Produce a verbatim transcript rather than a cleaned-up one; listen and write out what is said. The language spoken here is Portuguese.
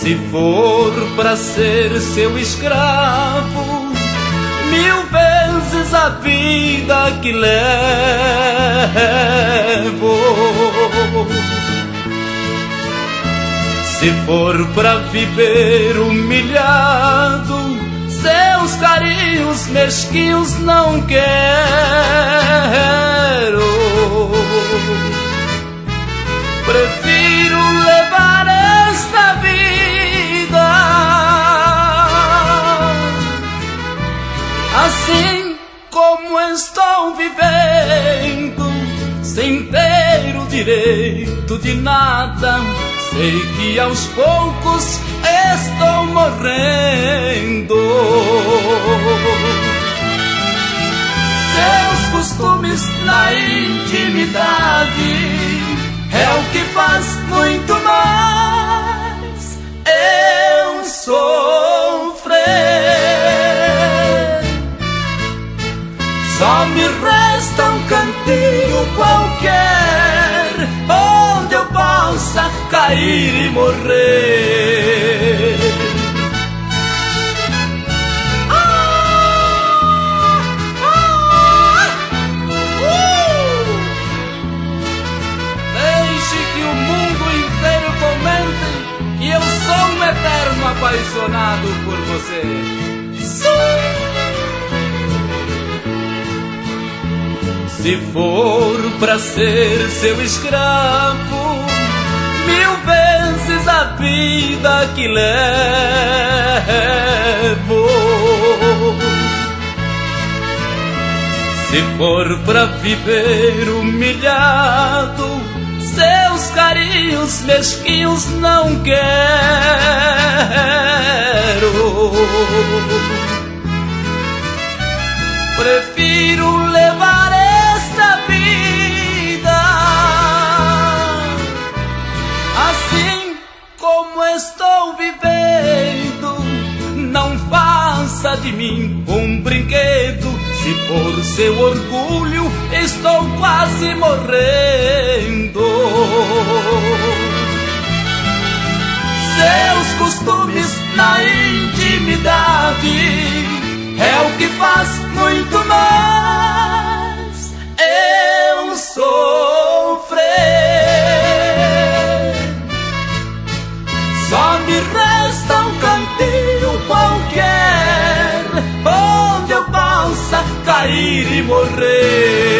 Se for pra ser seu escravo, mil vezes a vida que levo. Se for pra viver humilhado, seus carinhos mesquinhos não quero. Prefiro levar esta vida assim como estou vivendo, sem ter o direito de nada. Sei que aos poucos estou morrendo. Seus costumes na intimidade é o que faz muito mais eu sofrer. Só me resta um cantinho qualquer onde eu possa cair e morrer. Ah, ah, uh! Deixe que o mundo inteiro comente que eu sou um eterno apaixonado por você. Sim. Se for pra ser seu escravo, mil vezes a vida que levo. Se for pra viver humilhado, seus carinhos mesquinhos não quero. Prefiro levar esta vida assim como estou vivendo. Não faça de mim um brinquedo. Se por seu orgulho estou quase morrendo. Seus costumes na intimidade é o que faz muito mais eu sofrer. Só me resta um cantinho qualquer onde eu possa cair e morrer.